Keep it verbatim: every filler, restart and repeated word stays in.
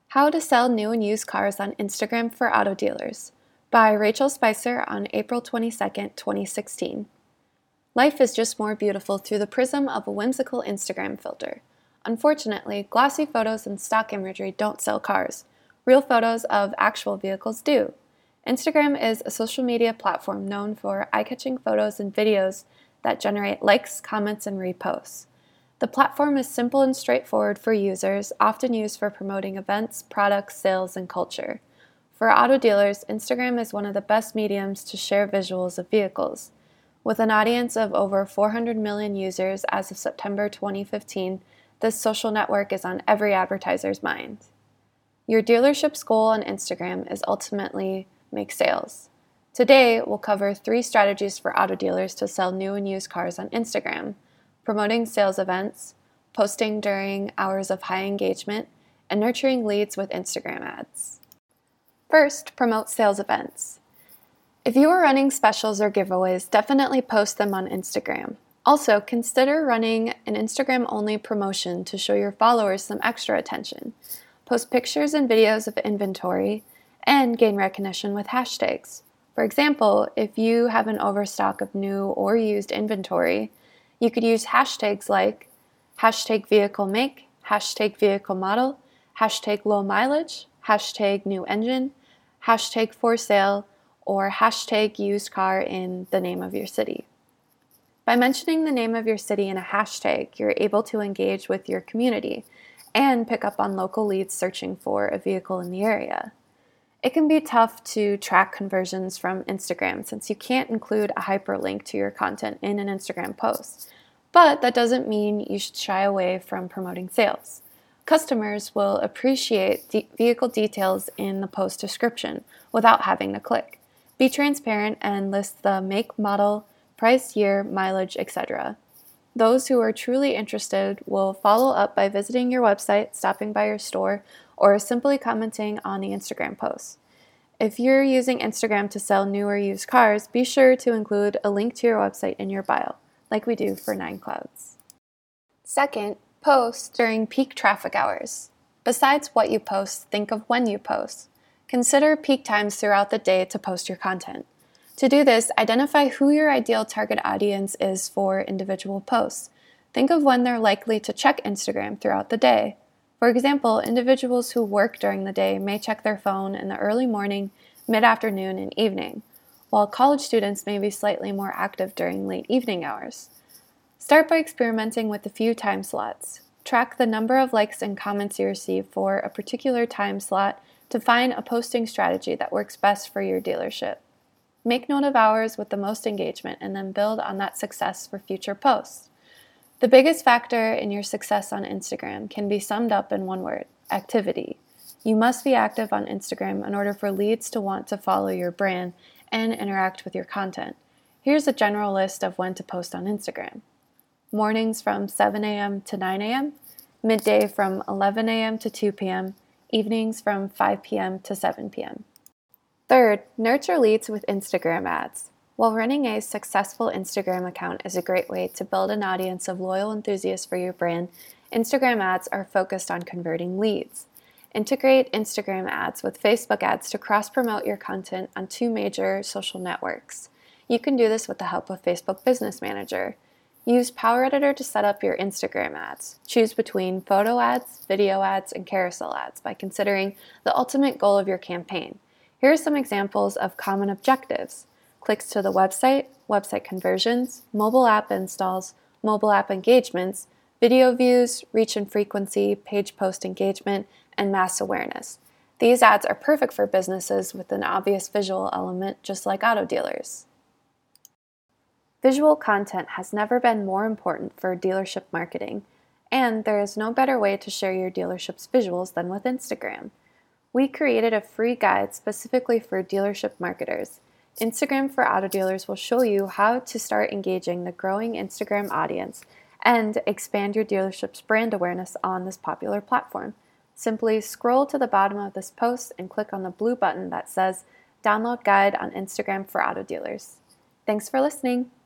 How to Sell New and Used Cars on Instagram for Auto Dealers by Rachel Spicer on April twenty-second, twenty sixteen. Life is just more beautiful through the prism of a whimsical Instagram filter. Unfortunately, glossy photos and stock imagery don't sell cars. Real photos of actual vehicles do. Instagram is a social media platform known for eye-catching photos and videos that generate likes, comments, and reposts. The platform is simple and straightforward for users, often used for promoting events, products, sales, and culture. For auto dealers, Instagram is one of the best mediums to share visuals of vehicles. With an audience of over four hundred million users as of September twenty fifteen, this social network is on every advertiser's mind. Your dealership's goal on Instagram is ultimately make sales. Today, we'll cover three strategies for auto dealers to sell new and used cars on Instagram: promoting sales events, posting during hours of high engagement, and nurturing leads with Instagram ads. First, promote sales events. If you are running specials or giveaways, definitely post them on Instagram. Also, consider running an Instagram-only promotion to show your followers some extra attention. Post pictures and videos of inventory and gain recognition with hashtags. For example, if you have an overstock of new or used inventory, you could use hashtags like hashtag vehicle make, hashtag vehicle model, hashtag low mileage, hashtag new engine, hashtag for sale, or hashtag used car in the name of your city. By mentioning the name of your city in a hashtag, you're able to engage with your community and pick up on local leads searching for a vehicle in the area. It can be tough to track conversions from Instagram since you can't include a hyperlink to your content in an Instagram post, but that doesn't mean you should shy away from promoting sales. Customers will appreciate de- vehicle details in the post description without having to click. Be transparent and list the make, model, price, year, mileage, et cetera. Those who are truly interested will follow up by visiting your website, stopping by your store, or simply commenting on the Instagram post. If you're using Instagram to sell new or used cars, be sure to include a link to your website in your bio, like we do for Nine Clouds. Second, post during peak traffic hours. Besides what you post, think of when you post. Consider peak times throughout the day to post your content. To do this, identify who your ideal target audience is for individual posts. Think of when they're likely to check Instagram throughout the day. For example, individuals who work during the day may check their phone in the early morning, mid-afternoon, and evening, while college students may be slightly more active during late evening hours. Start by experimenting with a few time slots. Track the number of likes and comments you receive for a particular time slot to find a posting strategy that works best for your dealership. Make note of hours with the most engagement and then build on that success for future posts. The biggest factor in your success on Instagram can be summed up in one word: activity. You must be active on Instagram in order for leads to want to follow your brand and interact with your content. Here's a general list of when to post on Instagram. Mornings from seven a.m. to nine a.m., midday from eleven a.m. to two p.m., evenings from five p.m. to seven p.m. Third, nurture leads with Instagram ads. While running a successful Instagram account is a great way to build an audience of loyal enthusiasts for your brand, Instagram ads are focused on converting leads. Integrate Instagram ads with Facebook ads to cross-promote your content on two major social networks. You can do this with the help of Facebook Business Manager. Use Power Editor to set up your Instagram ads. Choose between photo ads, video ads, and carousel ads by considering the ultimate goal of your campaign. Here are some examples of common objectives: clicks to the website, website conversions, mobile app installs, mobile app engagements, video views, reach and frequency, page post engagement, and mass awareness. These ads are perfect for businesses with an obvious visual element, just like auto dealers. Visual content has never been more important for dealership marketing, and there is no better way to share your dealership's visuals than with Instagram. We created a free guide specifically for dealership marketers. Instagram for Auto Dealers will show you how to start engaging the growing Instagram audience and expand your dealership's brand awareness on this popular platform. Simply scroll to the bottom of this post and click on the blue button that says Download Guide on Instagram for Auto Dealers. Thanks for listening.